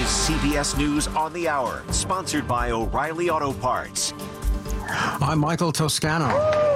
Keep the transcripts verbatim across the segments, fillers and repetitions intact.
is C B S News on the Hour, sponsored by O'Reilly Auto Parts. I'm Michael Toscano.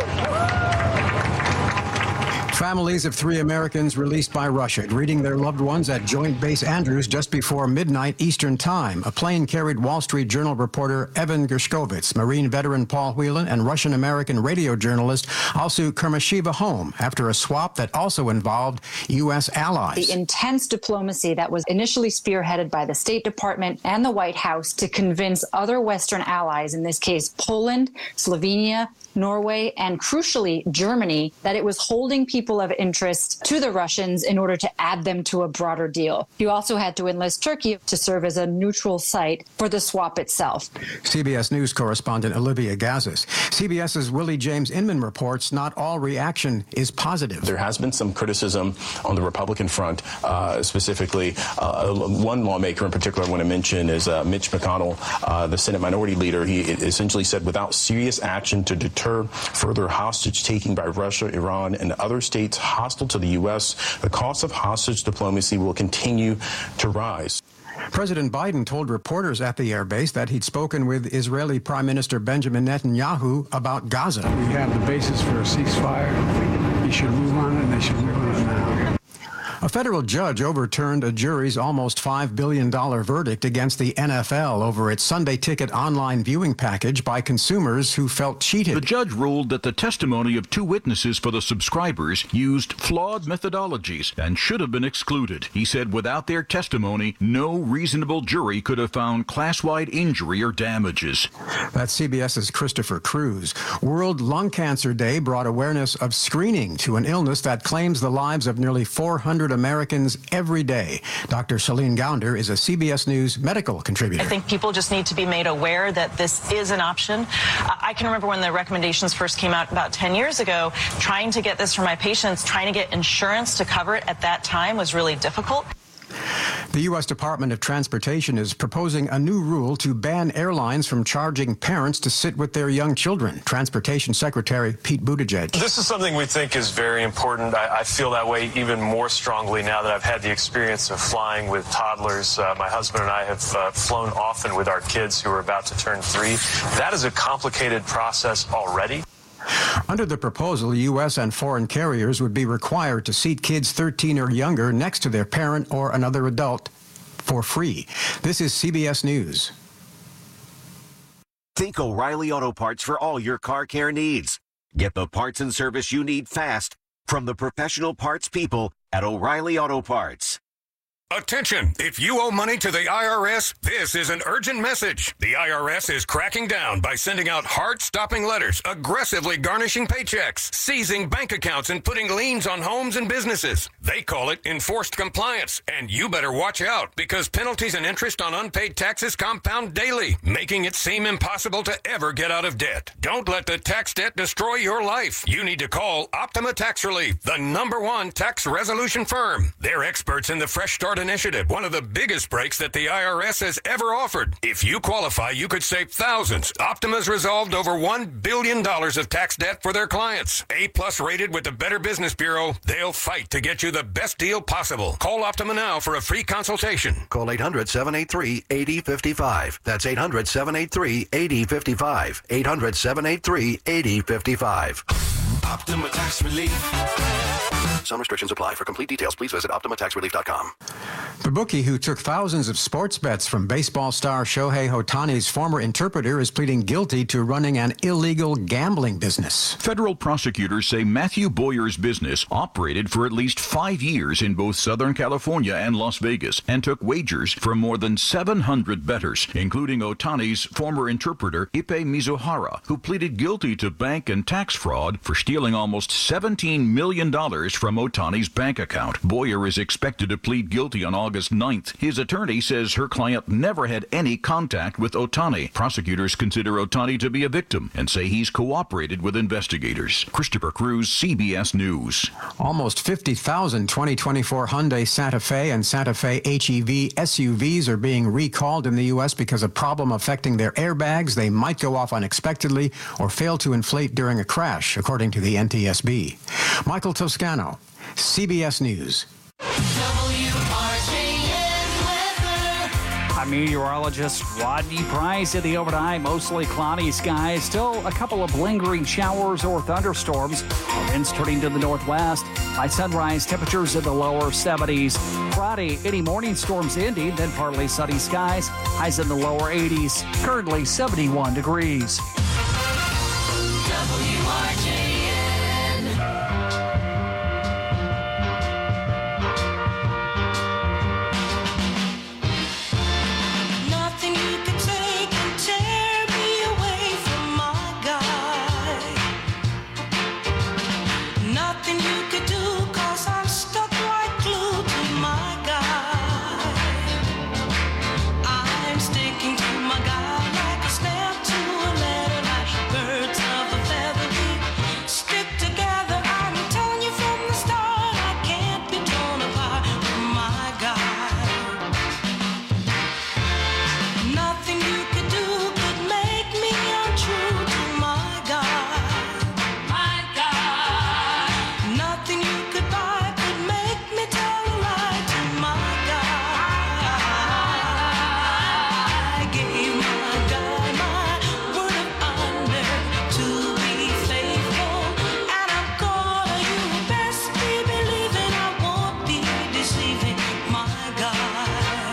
Families of three Americans released by Russia greeting their loved ones at Joint Base Andrews just before midnight Eastern Time. A plane carried Wall Street Journal reporter Evan Gershkovich, Marine veteran Paul Whelan, and Russian-American radio journalist Alsu Kermasheva home after a swap that also involved U S allies. The intense diplomacy that was initially spearheaded by the State Department and the White House to convince other Western allies, in this case Poland, Slovenia, Norway, and crucially Germany, that it was holding people of interest to the Russians in order to add them to a broader deal. You also had to enlist Turkey to serve as a neutral site for the swap itself. C B S News correspondent Olivia Gazis. CBS's Willie James Inman reports not all reaction is positive. There has been some criticism on the Republican front, uh, specifically uh, one lawmaker in particular I want to mention is uh, Mitch McConnell, uh, the Senate Minority Leader. He essentially said without serious action to deter further hostage-taking by Russia, Iran, and other states hostile to the U S, the cost of hostage diplomacy will continue to rise. President Biden told reporters at the airbase that he'd spoken with Israeli Prime Minister Benjamin Netanyahu about Gaza. We have the basis for a ceasefire. He should move on it, and they should move on it now. A federal judge overturned a jury's almost five billion dollars verdict against the N F L over its Sunday Ticket online viewing package by consumers who felt cheated. The judge ruled that the testimony of two witnesses for the subscribers used flawed methodologies and should have been excluded. He said without their testimony, no reasonable jury could have found class-wide injury or damages. That's CBS's Christopher Cruz. World Lung Cancer Day brought awareness of screening to an illness that claims the lives of nearly four hundred Americans every day. Doctor Celine Gounder is a C B S News medical contributor. I think people just need to be made aware that this is an option. Uh, I can remember when the recommendations first came out about ten years ago, trying to get this for my patients, trying to get insurance to cover it at that time was really difficult. The U S Department of Transportation is proposing a new rule to ban airlines from charging parents to sit with their young children. Transportation Secretary Pete Buttigieg. This is something we think is very important. I, I feel that way even more strongly now that I've had the experience of flying with toddlers. Uh, my husband and I have uh, flown often with our kids who are about to turn three. That is a complicated process already. Under the proposal, U S and foreign carriers would be required to seat kids thirteen or younger next to their parent or another adult for free. This is C B S News. Think O'Reilly Auto Parts for all your car care needs. Get the parts and service you need fast from the professional parts people at O'Reilly Auto Parts. Attention! If you owe money to the I R S, this is an urgent message. The I R S is cracking down by sending out heart-stopping letters, aggressively garnishing paychecks, seizing bank accounts, and putting liens on homes and businesses. They call it enforced compliance, and you better watch out because penalties and interest on unpaid taxes compound daily, making it seem impossible to ever get out of debt. Don't let the tax debt destroy your life. You need to call Optima Tax Relief, the number one tax resolution firm. They're experts in the Fresh Start Initiative, one of the biggest breaks that the I R S has ever offered. If you qualify, you could save thousands. Optima's resolved over one billion dollars of tax debt for their clients. A-plus rated with the Better Business Bureau, they'll fight to get you the best deal possible. Call Optima now for a free consultation. Call eight hundred, seven eight three, eight zero five five. That's eight hundred, seven eight three, eight zero five five. eight hundred, seven eight three, eight zero five five. Optima Tax Relief. Some restrictions apply. For complete details, please visit optima tax relief dot com. The bookie who took thousands of sports bets from baseball star Shohei Ohtani's former interpreter is pleading guilty to running an illegal gambling business. Federal prosecutors say Matthew Boyer's business operated for at least five years in both Southern California and Las Vegas and took wagers from more than seven hundred bettors, including Ohtani's former interpreter Ippei Mizuhara, who pleaded guilty to bank and tax fraud for stealing almost seventeen million dollars from Ohtani's bank account. Boyer is expected to plead guilty on August ninth. His attorney says her client never had any contact with Ohtani. Prosecutors consider Ohtani to be a victim and say he's cooperated with investigators. Christopher Cruz, C B S News. Almost fifty thousand twenty twenty-four Hyundai Santa Fe and Santa Fe H E V S U Vs are being recalled in the U S because of a problem affecting their airbags. They might go off unexpectedly or fail to inflate during a crash, according to the N T S B. Michael Toscano, C B S News. W R J N weather. I'm meteorologist Rodney Price. In the overnight, mostly cloudy skies. Still a couple of lingering showers or thunderstorms. Winds turning to the northwest. By sunrise, temperatures in the lower seventies. Friday, any morning storms ending, then partly sunny skies. Highs in the lower eighties. Currently seventy-one degrees. W R J N. Nothing you can take can tear me away from my guy. Nothing you could do, cause I'm stuck like glue to my guy. I'm sticking to my guy like a snap to a letter, like birds of a feather. We stick together. I'm telling you from the start, I can't be torn apart from my guy. Nothing you could do could make me untrue to my guy. My guy. Nothing you could buy could make me tell a lie to my guy. I gave my guy my word of honor to be faithful, and I'm gonna, you best be believing I won't be deceiving my guy.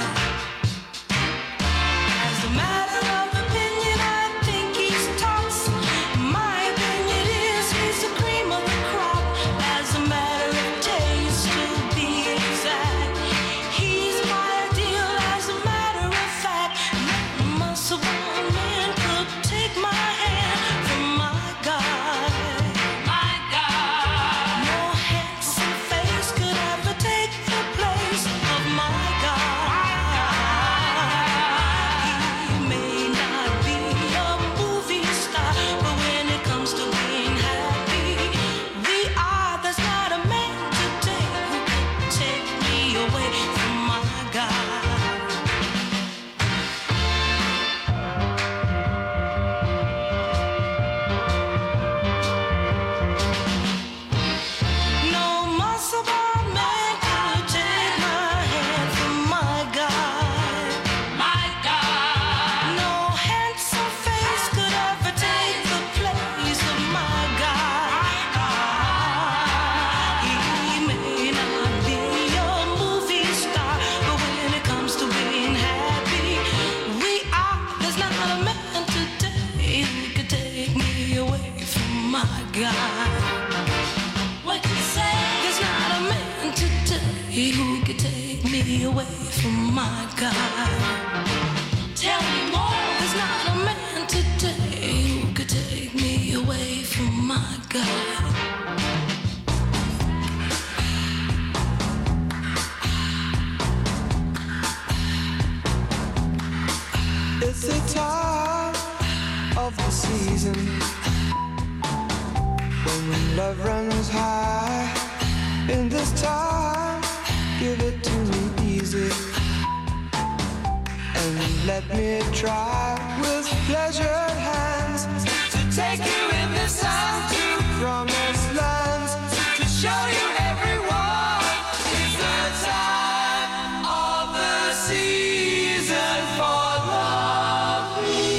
As a matter of opinion, I think he's tops. My opinion is he's the cream of the crop. As a matter of taste, to be exact, he's my ideal. As a matter of fact, no muscle bound man could take my hand from my guy. My guy. No handsome face could ever take the place of my guy. He may not be a movie star, but when it comes to being happy, we are. There's not a man today who can take me away from my guy. No muscle bound man could take my hand from my guy. My guy. No handsome face could ever take the place of my guy. He may not be a movie star, but when it comes to being happy, we are. There's not a man today who could take me away from my guy. What you say? There's not a man today who could take me away from my guy. Tell me more. There's not a man today who could take me away from my guy. It's the time of the season when love runs high. In this time, give it to me easy and let me try with pleasured hands to take you in the sun to promised lands, to show you everyone. It's the time of the season for loving.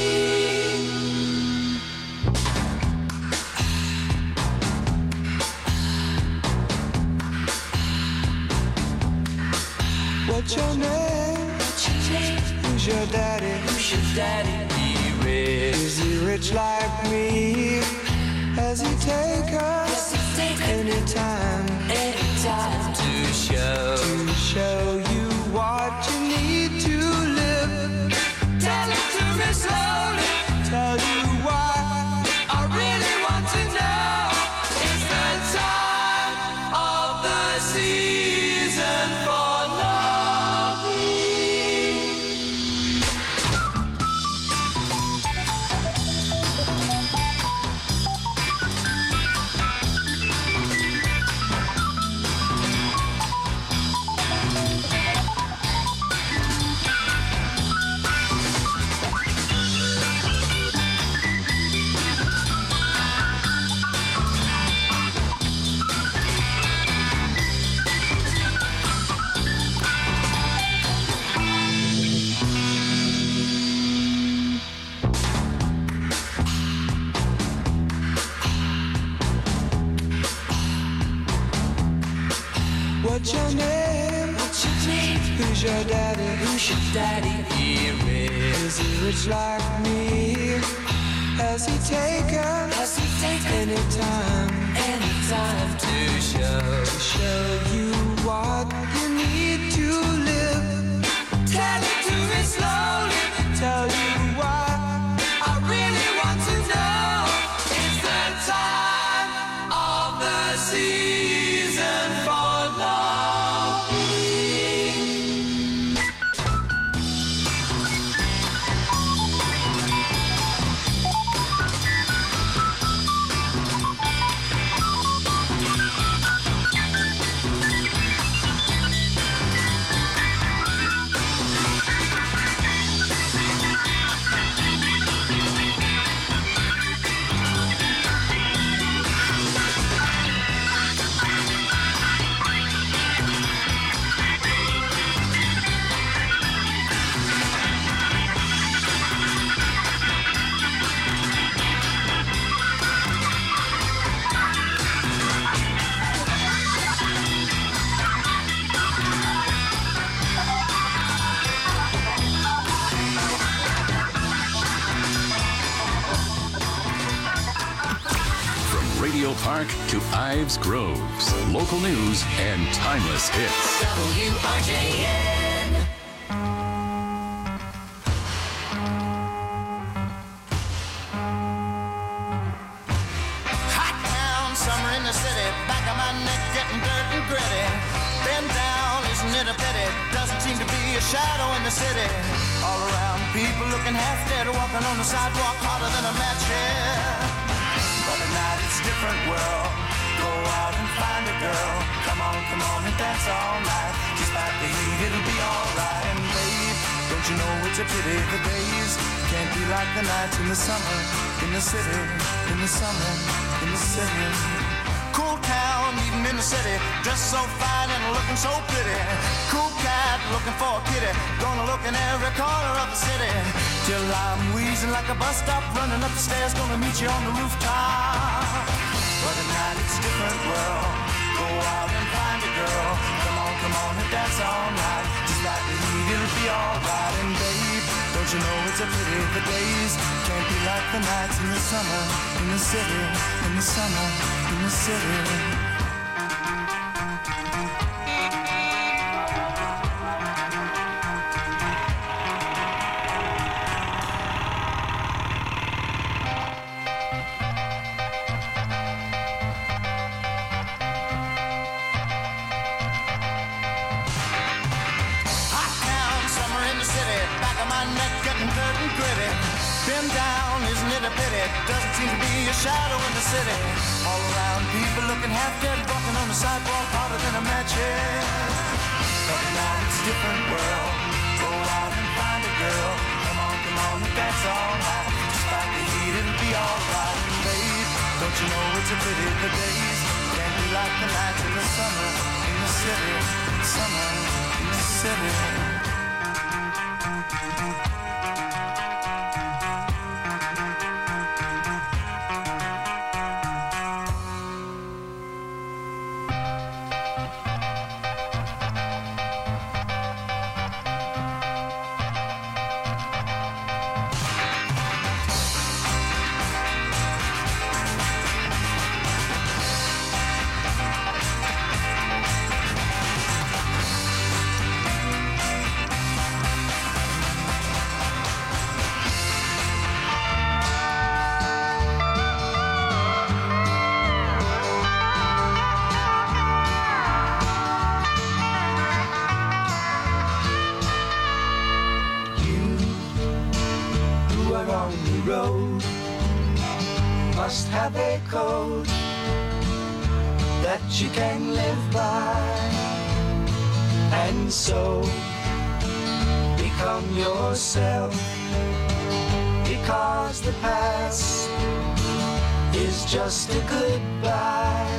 What's your name? Who's your daddy? Who's your daddy? He rich. Is he rich like me? Has he take us anytime? Anytime to show to show you what you need to live. Tell it to me slowly. Tell you why I really want to know. It's the time of the season for loving. Who's your daddy? Who's your daddy? Here is. Is he rich like me? Has he taken? Has he taken any time? Any time to show? To show you what you need to live. Tell it to me slowly. Tell you why I really want to know. It's the time of the season for love. Radio Park to Ives Groves. Local news and timeless hits. W R J N. Hot town, summer in the city. Back of my neck getting dirt and gritty. Bend down, isn't it a pity? Doesn't seem to be a shadow in the city. All around, people looking half dead, walking on the sidewalk harder than a match here. But at night it's a different world. Go out and find a girl. Come on, come on and dance all night. Despite the heat, it'll be alright. And babe, don't you know it's a pity the days can't be like the nights in the summer. In the city, in the summer, in the city. Cool town, even in the city. Dressed so fine and looking so pretty. Cool cat, looking for a kitty. Gonna look in every corner of the city. Till I'm wheezing like a bus stop. Running up the stairs, gonna meet you on the rooftop. But at night it's a different world. Go out and find a girl. Come on, come on and dance all night. Just like the heat, it'll be alright. And babe, don't you know it's a pity the days can't be like the nights in the summer. In the city, in the summer, in the city. Doesn't seem to be a shadow in the city. All around, people looking half dead, walking on the sidewalk harder than a match head. But now it's a different world. Go out and find a girl. Come on, come on and dance all night. Despite the heat, it'll be alright. And babe, don't you know it's a pity the days can't be like the nights in the summer. In the city, summer, in the city. Must have a code that you can live by, and so become yourself, because the past is just a goodbye.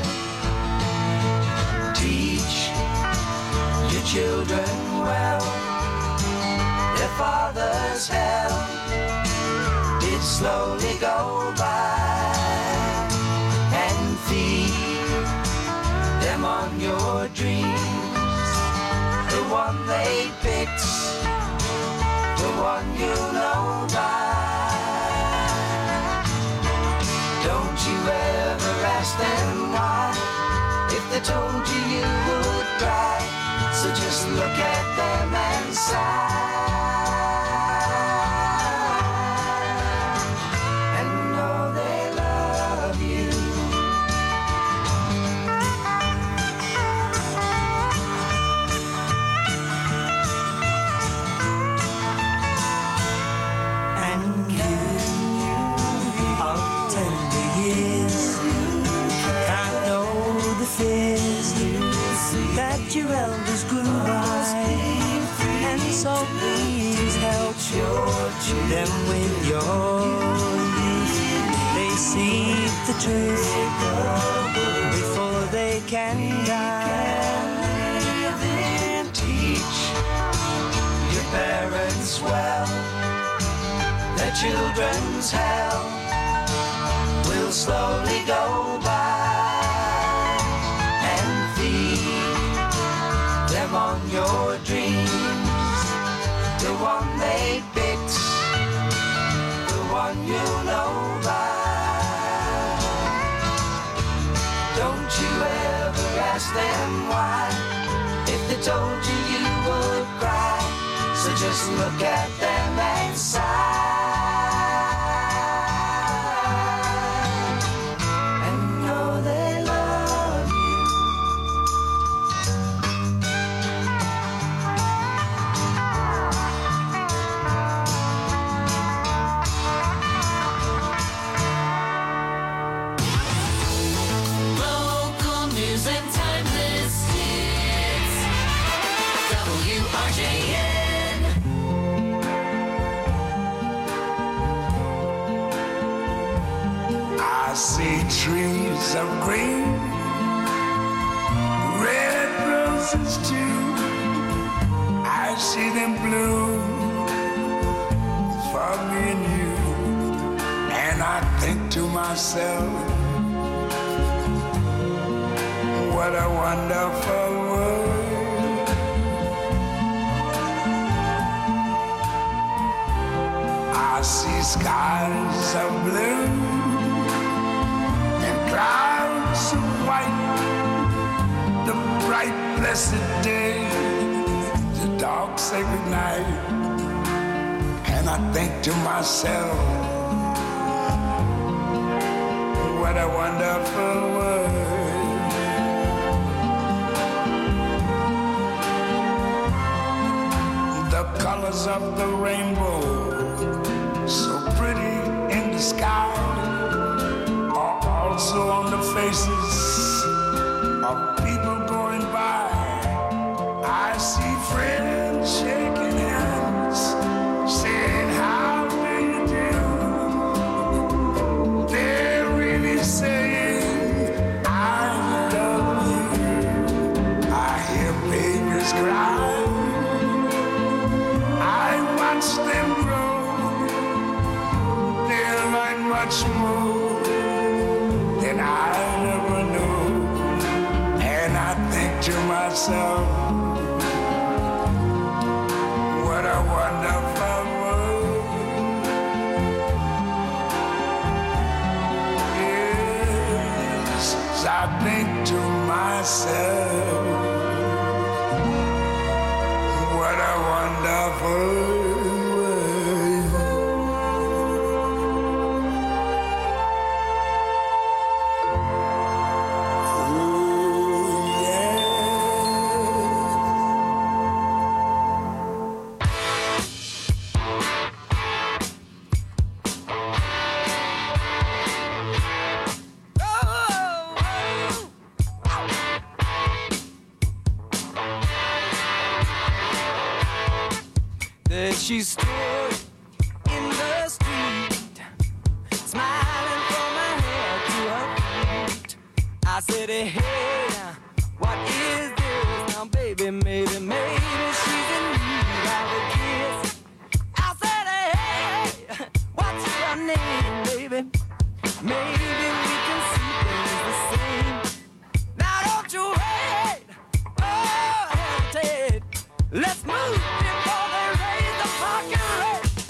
Teach your children well, their father's hell did slowly go by, and feed them on your dreams, the one they pick. one you know by. Don't you ever ask them why. If they told you you would cry, so just look at them and sigh. Your elders grew by, and so please help them with your youth. They see the truth before they can die. Then teach your parents well. Their children's hell will slowly go by. On your dreams, the one they picked, the one you know by. Don't you ever ask them why. If they told you you would cry, so just look at them and sigh. I see trees of green, red roses too. I see them bloom for me and you. And I think to myself, what a wonderful world. I see skies of blue, clouds of white, the bright blessed day, the dark sacred night. And I think to myself, what a wonderful world. The colors of the rainbow, so pretty in the sky, also on the faces of people going by. I see friends shaking hands, saying, how do you do? They're really saying, I love you. I hear babies cry, I watch them grow. They'll learn much more than I never knew. And I think to myself, what a wonderful world. Yes, I think to myself, what a wonderful world. She stood in the street, smiling from her head to her feet. I said, hey, what is this? Now, baby, maybe, maybe she's in need of a kiss. I said, hey, what's your name, baby? Maybe we can see things the same. Now, don't you wait, oh, hesitate. Let's move before they raise the fucking rate.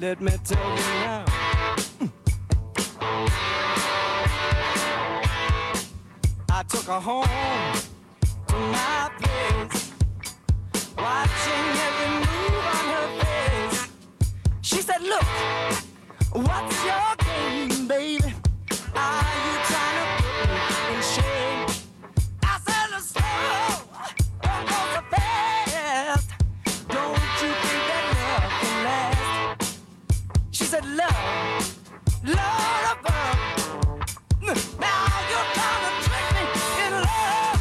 let me tell you now. I took her home to my place, watching every move on her face. She said, look, what's your game, baby? Are you trying to put me in shame? I said, let's slow, don't go so fast. Don't you think that love can last? She said, love, Lord above. Now you're trying to trick me in love.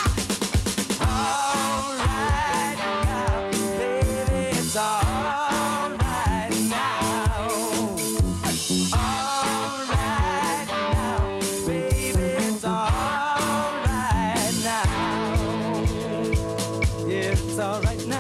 All right now, baby, it's all right now. All right now, baby, it's all right now. Yeah, it's all right now.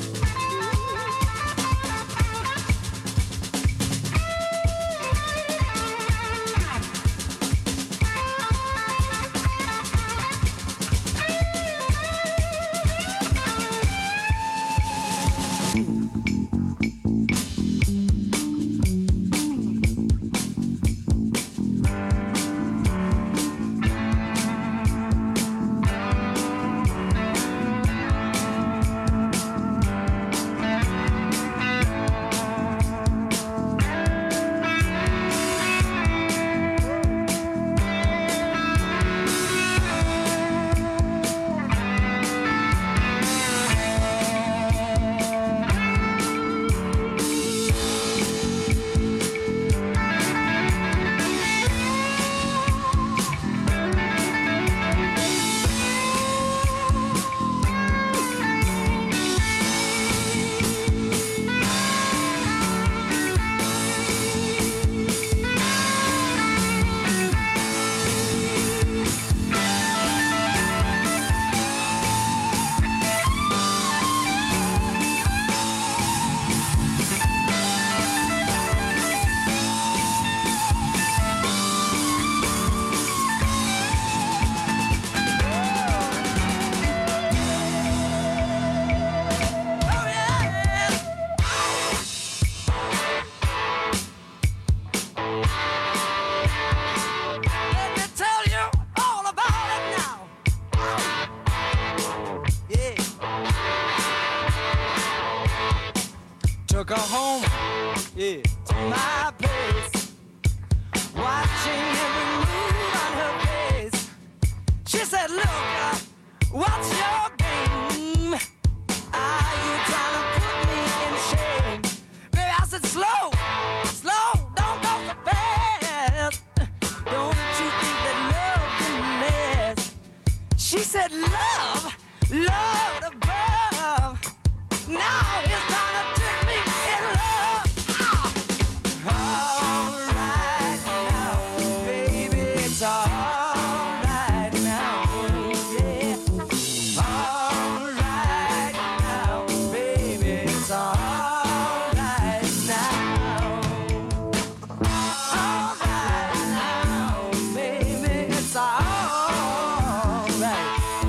Let me tell you all about it now. Yeah. Took her home, yeah, to my place, watching every move on her face. She said, look, uh, what's your game? Are you trying to put me in shame? Baby, I said, slow, slow, don't go so fast. Don't you think that love can last? She said, love, love above. Now it's time to trick me in love. All right now, baby, it's all right now. Yeah. All right now, baby, it's all right now. All right now, baby, it's all right.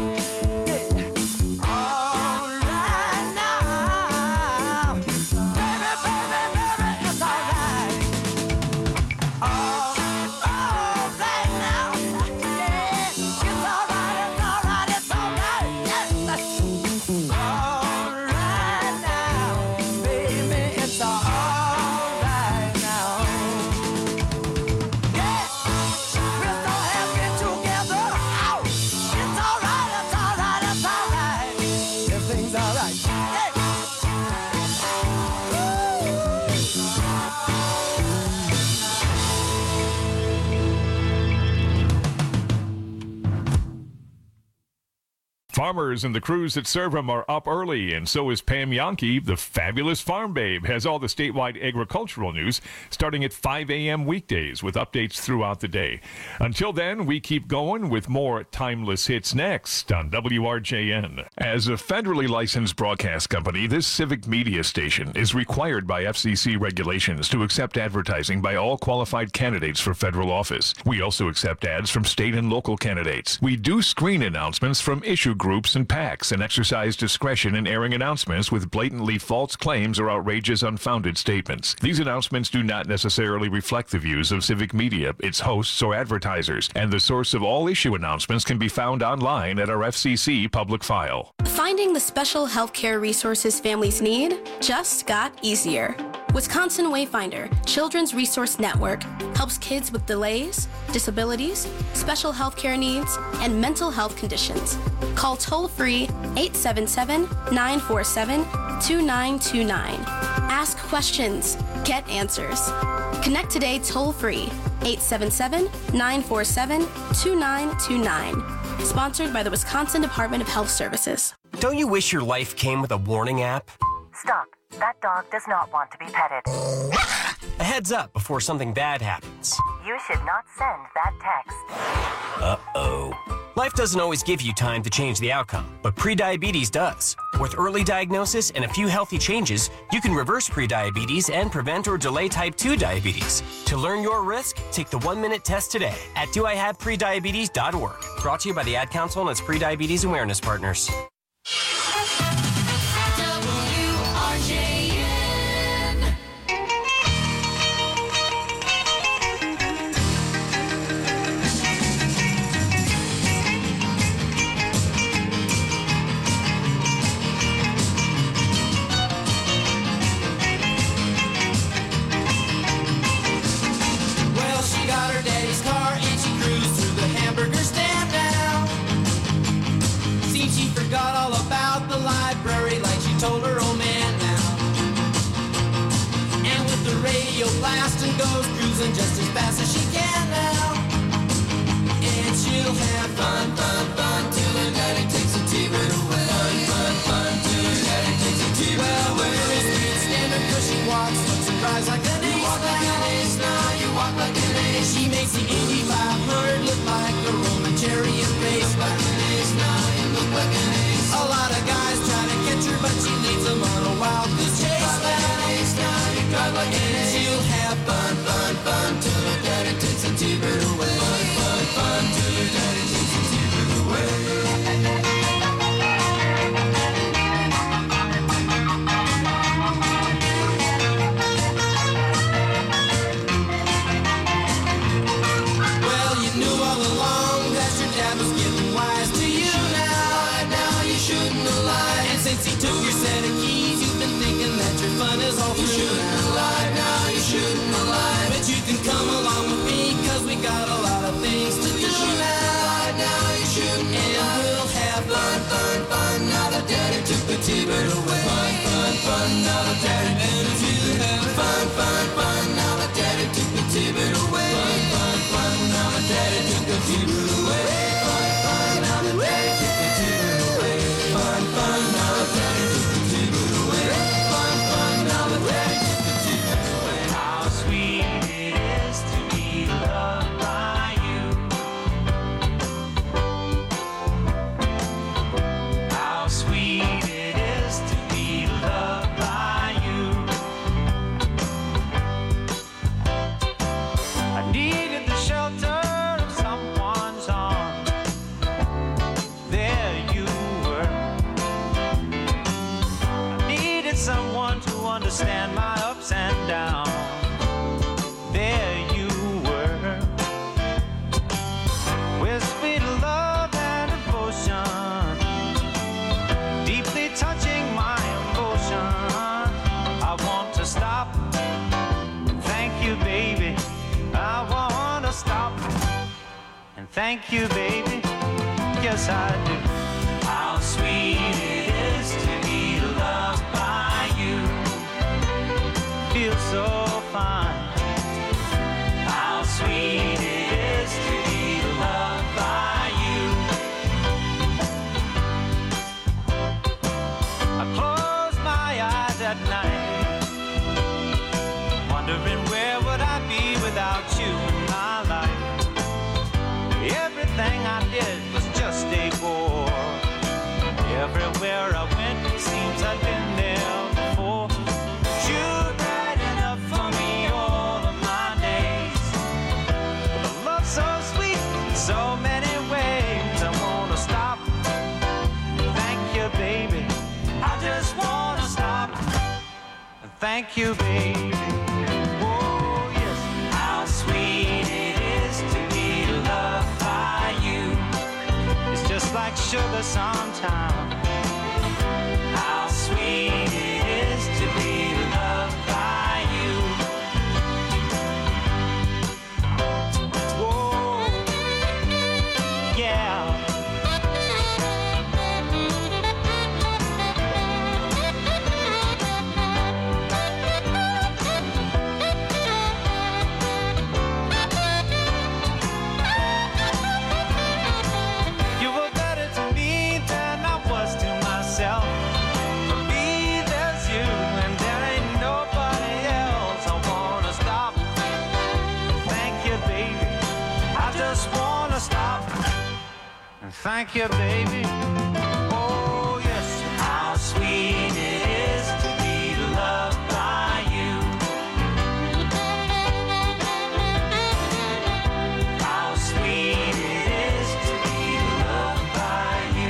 Yeah. All right now, baby, baby, baby, it's all right. All, all right now, yeah, it's all right, it's all right, it's all right, yes. All right now, baby, it's all right now. Yeah, we're so happy together. Ow, it's all right, it's all right, it's all right. Everything's all right. Hey. Farmers and the crews that serve them are up early, and so is Pam Yankee. The fabulous Farm Babe has all the statewide agricultural news starting at five a.m. weekdays with updates throughout the day. Until then, we keep going with more timeless hits next on W R J N. As a federally licensed broadcast company, this civic media station is required by F C C regulations to accept advertising by all qualified candidates for federal office. We also accept ads from state and local candidates. We do screen announcements from issue groups groups and PACs and exercise discretion in airing announcements with blatantly false claims or outrageous unfounded statements. These announcements do not necessarily reflect the views of Civic Media, its hosts, or advertisers, and the source of all issue announcements can be found online at our F C C public file. Finding the special healthcare resources families need just got easier. Wisconsin Wayfinder Children's Resource Network helps kids with delays, disabilities, special healthcare needs, and mental health conditions. Call toll-free eight seven seven, nine four seven, two nine two nine. Ask questions. Get answers. Connect today toll-free eight seven seven, nine four seven, two nine two nine. Sponsored by the Wisconsin Department of Health Services. Don't you wish your life came with a warning app? Stop. That dog does not want to be petted. A heads up before something bad happens. You should not send that text. Uh-oh. Life doesn't always give you time to change the outcome, but prediabetes does. With early diagnosis and a few healthy changes, you can reverse prediabetes and prevent or delay type two diabetes. To learn your risk, take the one-minute test today at do I have prediabetes dot org. Brought to you by the Ad Council and its Prediabetes Awareness Partners. Forgot all about the library like she told her old man now. And with the radio blasting goes cruising just as fast as she can now. And she'll have fun, fun, fun till her daddy takes a T-bird away. Fun, fun, fun till her daddy takes a T-bird well, away. Well, the girls can't stand her 'cause she walks, looks and cries like an ace. You walk like an ace now, you walk like an ace. She makes the Indy five hundred look like a Roman chariot race. Look like an ace now, you look like an ace. A lot of guys try to catch her, but she leads them on a wild goose chase. Drive like an ace now, you drive like an ace. She'll have fun, fun, fun till her daddy takes a T-bird away. Fun, fun, fun till her daddy takes a T-bird away. Well, you knew all along that your dad was getting wise to you now. Now you shouldn't have lied. And since he took your set of keys, you've been thinking that your fun is all through. You shouldn't have lied. Now you shouldn't have lied. But you can come along with me, 'cause we got a lot of things to do now. Now you shouldn't have lied. And we'll have fun, fun, fun. Now that daddy took the T-bird away. Fun, fun, fun. Now that daddy took the T-bird away. Fun, fun, fun. Now that daddy took the T-bird away. Fun, fun, fun. Now that daddy took the T-bird away. Fun, fun. Now that daddy took the T-bird away. Fun, fun. Now that daddy took the T-bird away. Fun, fun. Now that daddy took the T-bird away. How sweet it is to be loved by you. How sweet it is to be loved by you. I needed the shelter of someone's arms. There you were. I needed someone to understand my ups and downs. There you were. With sweet love and devotion, deeply touching my emotion. I want to stop. Thank you, baby. I want to stop. And thank you, baby. Yes, I do. How sweet it is to be loved by you. Feels so fine. How sweet it is to be loved by you. I close my eyes at night, wondering where would I be without you in my life. Everything I did was just a bore. Everywhere I went, it seems I've been there before. But you're right enough for me all of my days. With a love so sweet in so many ways, I wanna stop thank you, baby. Oh, yes. How sweet it is to be loved by you. It's just like sugar sometimes. How sweet it is to be loved by you. Whoa, yeah. You were better to me than I was to myself. For me, there's you, and there ain't nobody else. I wanna stop. Thank you, baby. I just wanna stop. And thank you, baby. Oh, yes. How sweet it is to be loved by you. How sweet it is to be loved by you.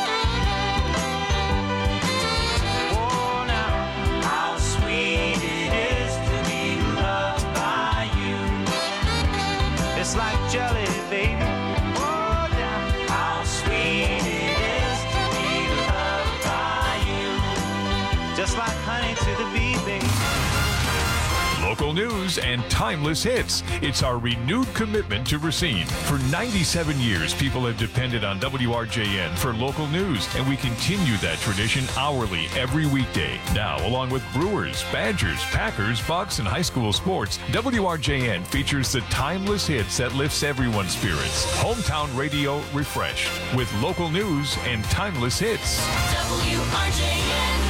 Oh, now, how sweet it is to be loved by you. It's like jelly, baby. Oh, now, how sweet it is to be loved by you. Just like honey to the bee, baby. Local news and timeless hits. It's our renewed commitment to Racine. For ninety-seven years, people have depended on W R J N for local news, and we continue that tradition hourly every weekday. Now, along with Brewers, Badgers, Packers, Bucks, and high school sports, W R J N features the timeless hits that lifts everyone's spirits. Hometown radio refreshed with local news and timeless hits. W R J N.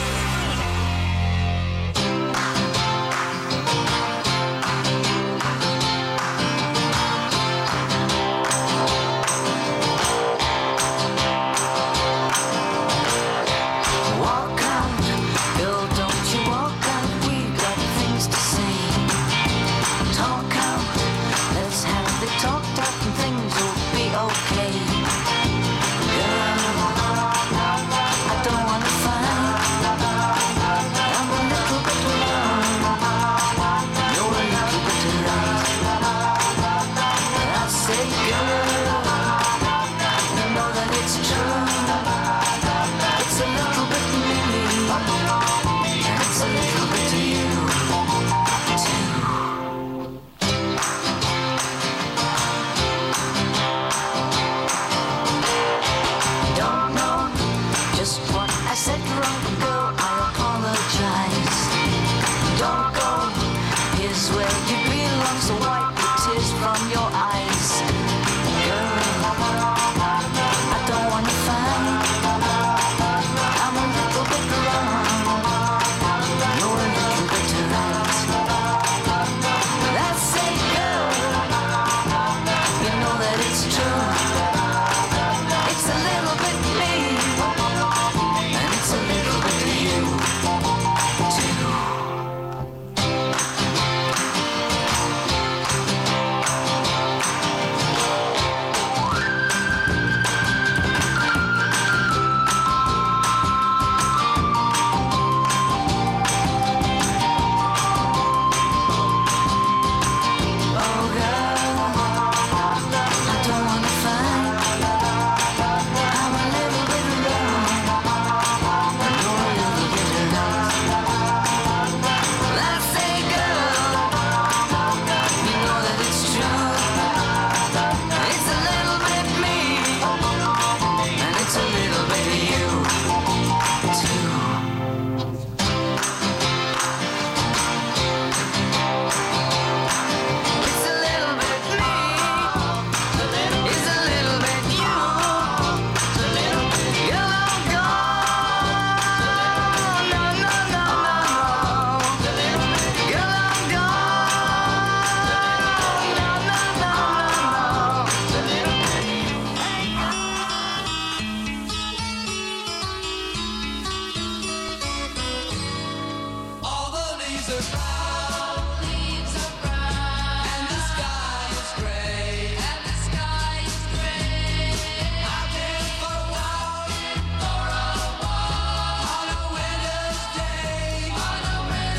Walk out, girl, don't you walk out. We got things to say. Talk out, let's have it talked out and things will be okay. Girl, I don't wanna fight. I'm a little bit alone. You're a little bit right. I say, girl, you know that it's true. It's a little bit me, and it's a little bit you, too. Don't know just what I said wrong, girl, I apologize. Don't go, here's where you belong, so wipe the tears from your eyes. Girl, I don't wanna fight. I'm a little bit wrong. You're a little bit right. That's it, girl. You know that it's true. It's a little bit me, and it's a little bit you, too. Oh, girl, I don't wanna fight. I'm a little bit wrong. You're a little bit right. That's it, girl. You know that it's true. It's a little bit me, and it's a little bit you, too. It's a little bit me. It's a little bit you. You're all gone. No, no, no, no, no. You're all gone. No, no, no, All the leaves are brown, leaves are brown, and the sky is gray, and the sky is gray. I've been for a walk, for a walk, on a winter's day, on a winter's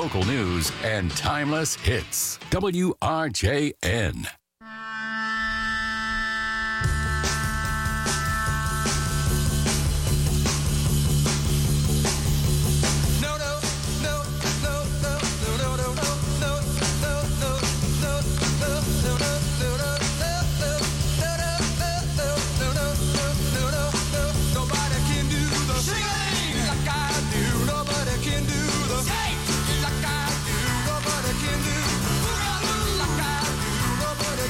local news and timeless hits. W R J N. Nobody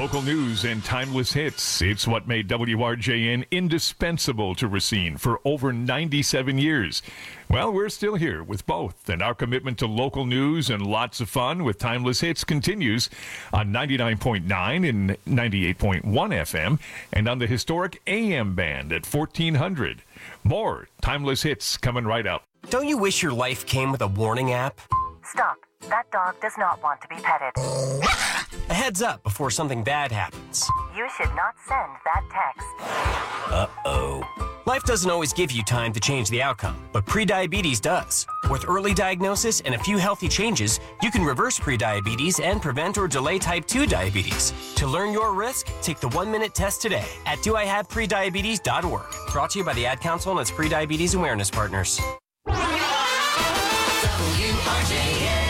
Local news and timeless hits. It's what made W R J N indispensable to Racine for over ninety-seven years. Well, we're still here with both, and our commitment to local news and lots of fun with timeless hits continues on ninety-nine point nine and ninety-eight point one F M and on the historic A M band at fourteen hundred. More timeless hits coming right up. Don't you wish your life came with a warning app? Stop. That dog does not want to be petted. A heads up before something bad happens. You should not send that text. Uh-oh. Life doesn't always give you time to change the outcome, but prediabetes does. With early diagnosis and a few healthy changes, you can reverse prediabetes and prevent or delay type two diabetes. To learn your risk, take the one-minute test today at do I have prediabetes dot org. Brought to you by the Ad Council and its prediabetes awareness partners. W R J N.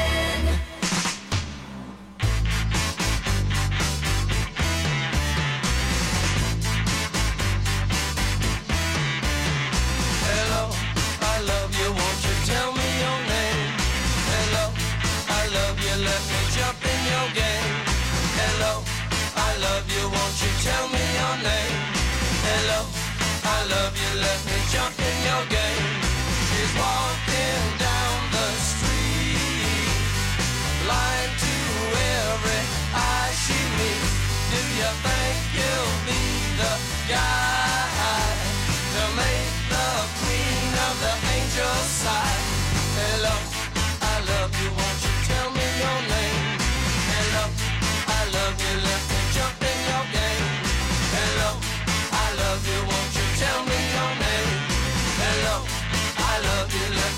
Hello, I love you, won't you tell me your name? Hello, I love you, let me jump in your game. Hello, I love you, won't you tell me your name? Hello, I love you, let me jump in your game. She's walking down the street, blind to every eye she meets. Do you think you'll be the guy to make the queen of the angels sigh? Hello, I love you, won't you tell me your name? Hello, I love you, let me jump in your game. Hello, I love you, won't you tell me your name? Hello, I love you, let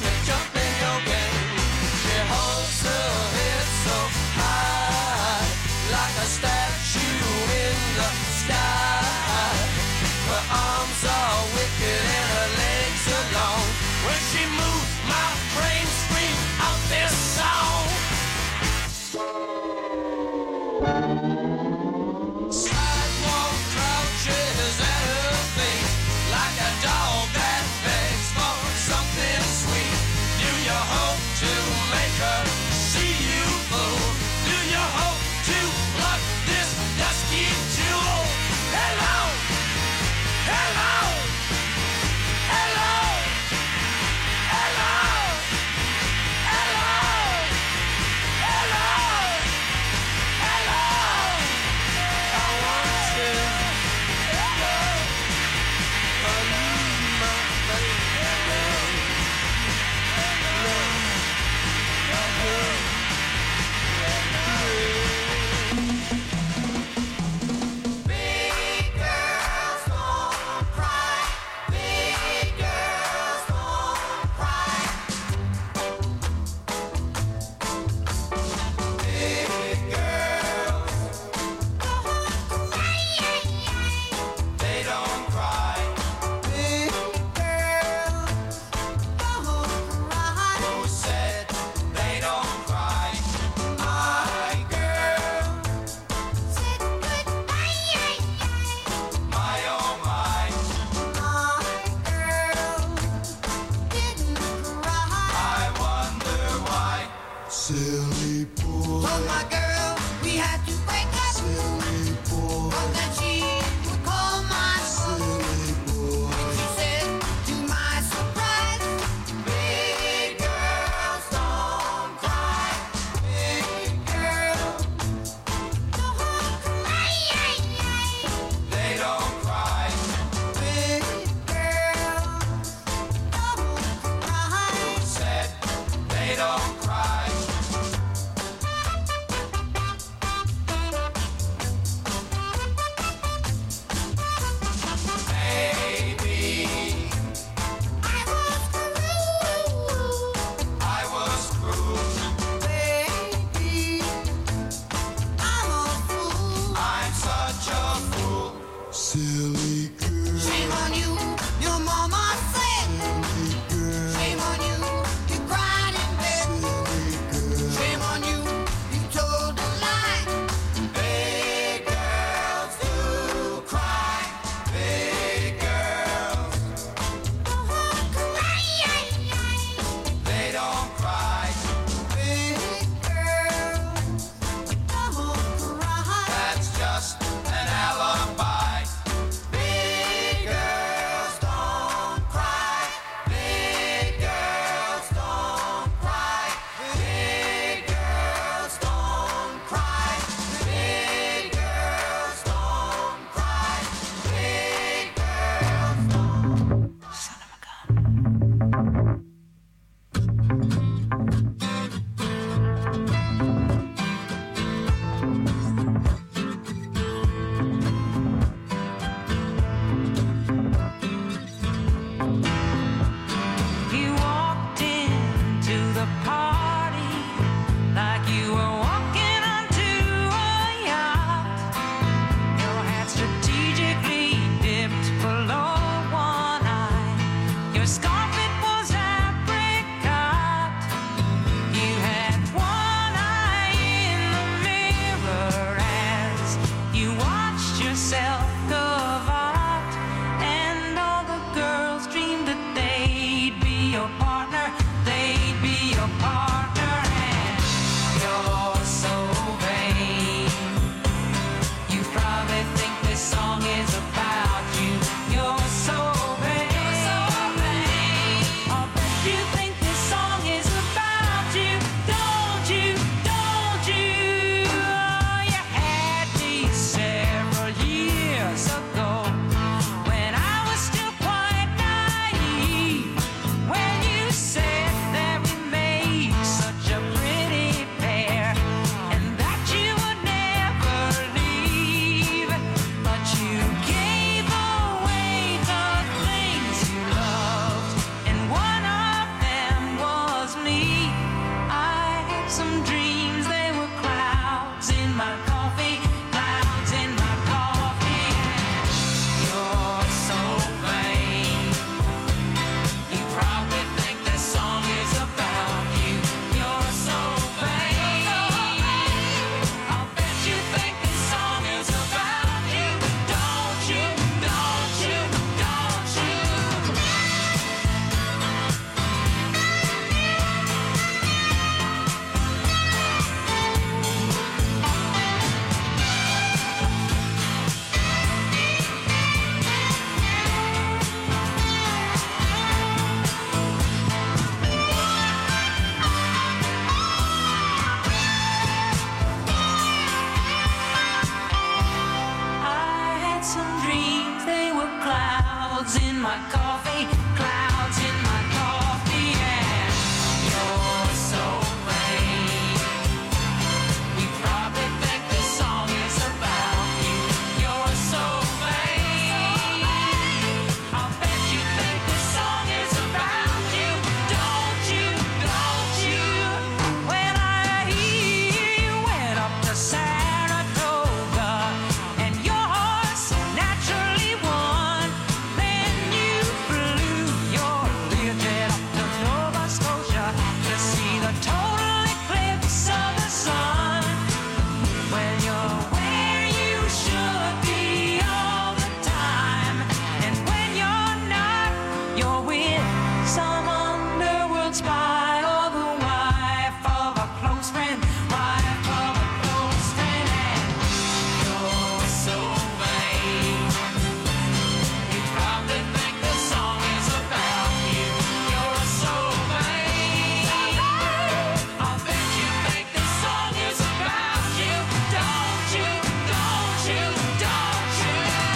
my coffee, clouds in my coffee, and you're so vain. You probably think this song is about you. You're so vain. I'll bet you think this song is about you. Don't you, don't you? When I hear you went up to Saratoga and your horse naturally won, then you flew your Learjet up to Nova Scotia to see the total eclipse of the sun. When you're where you should be all the time, and when you're not, you're with some underworld spy or the wife of a close friend, wife of a close friend, and you're so vain. You probably think the song is about you. You're so vain. I'll bet you think the song is about you. Don't you, don't you, don't you?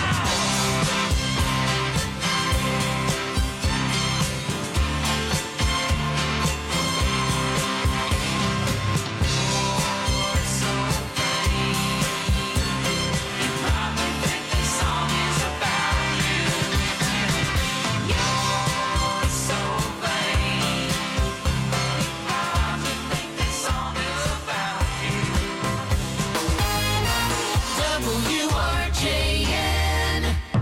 You're so vain. You probably think the song is about you. You're so vain. You probably think the song is about you. W R J N.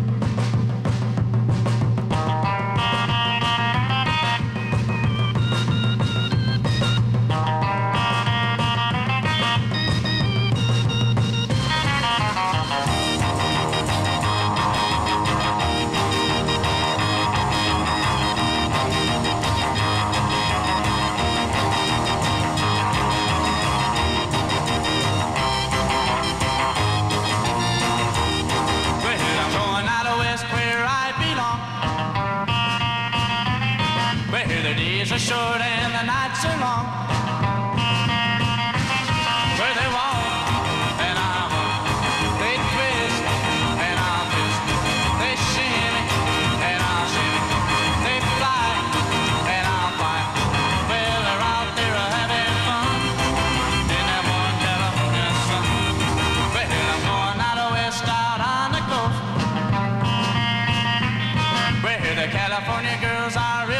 Well, I'm going out of west where I belong, where the days are short and the nights are long, where they walk and I walk, they twist and I twist, they shimmy and I'll shimmy, they fly and I'll fly. Well, they're out there having fun in that one California sun. Well, I'm going out of west out on the coast, where the California girls are